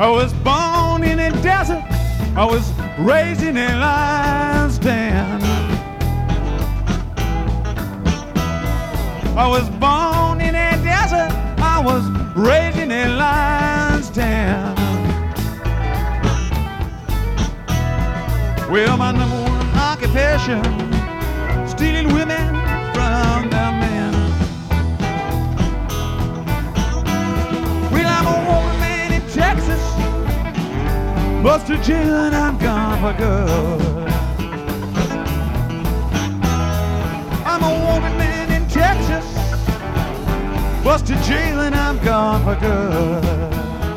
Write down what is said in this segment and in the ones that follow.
I was born in a desert. I was raised in a lion's den. I was born in a desert. I was raised in a lion's den. Well, my number one occupation, stealing women from their men. Well, I'm a woman man in Texas, bust to jail and I'm gone for good. I'm a woman man in Texas, bust to jail and I'm gone for good.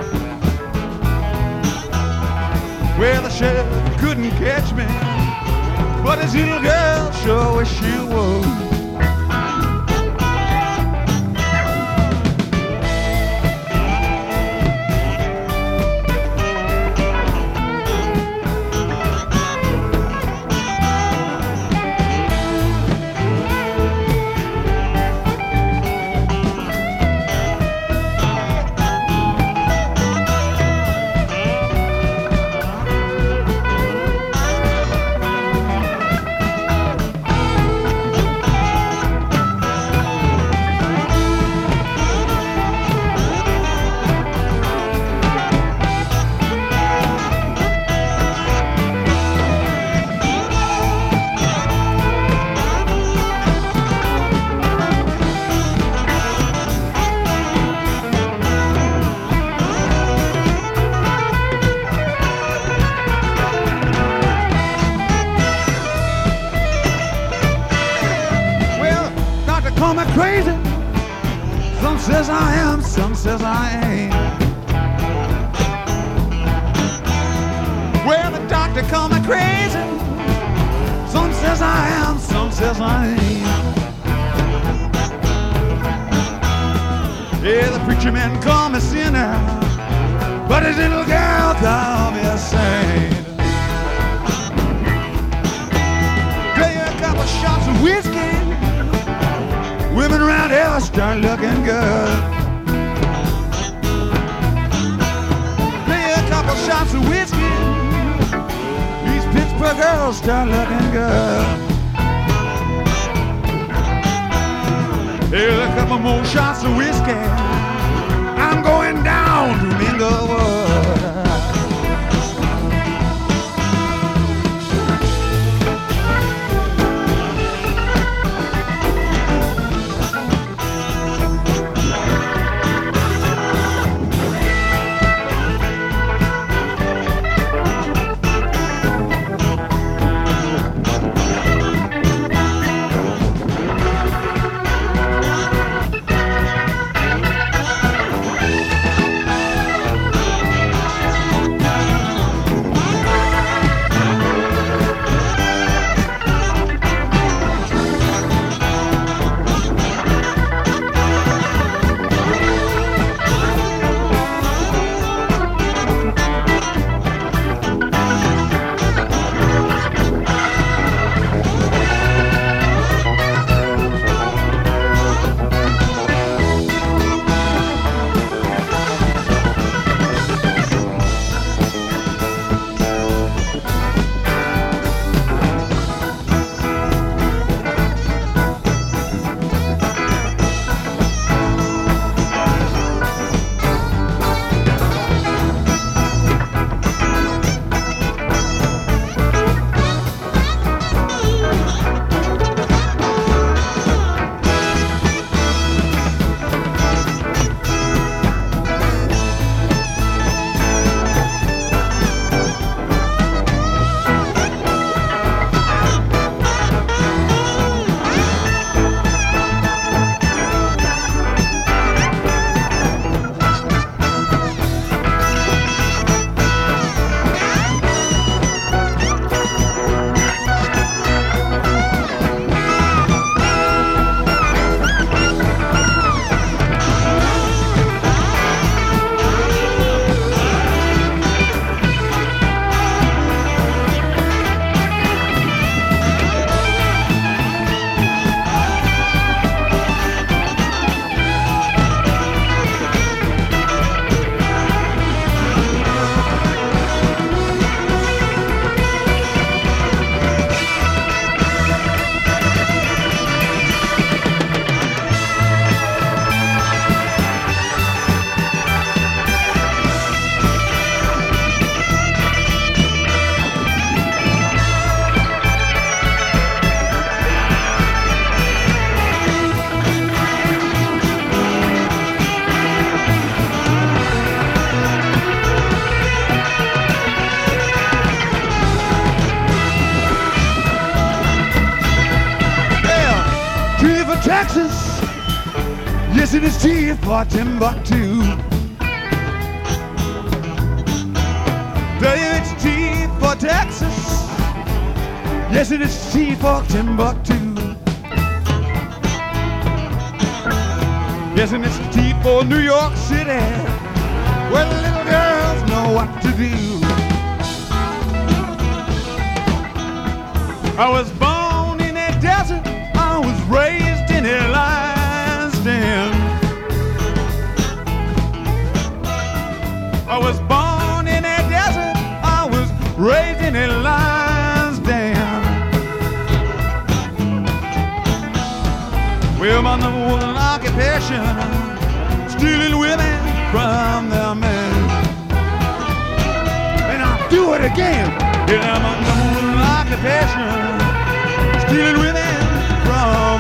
Well, the sheriff couldn't catch me, but his little girl sure wish she would. Crazy. Some says I am, some says I ain't. Well, the doctor called me crazy. Some says I am, some says I ain't. Yeah, the preacher man called me sinner, but his little girl called me a saint. Play a couple shots of whiskey, women around here start looking good. Play a couple shots of whiskey, these Pittsburgh girls start looking good. Hey, a couple more shots of whiskey, I'm going down to Minglewood. it is T for Timbuktu. WHT for Texas. Yes, it is T for Timbuktu. Yes, and it's T for New York City, where the little girls know what to do. I was born in a desert, I was raised in a lion's den. I was born in a desert, I was raised in a lion's den. Well, my number one occupation, stealing women from their men. And I'll do it again. Yeah, my number one occupation, stealing women from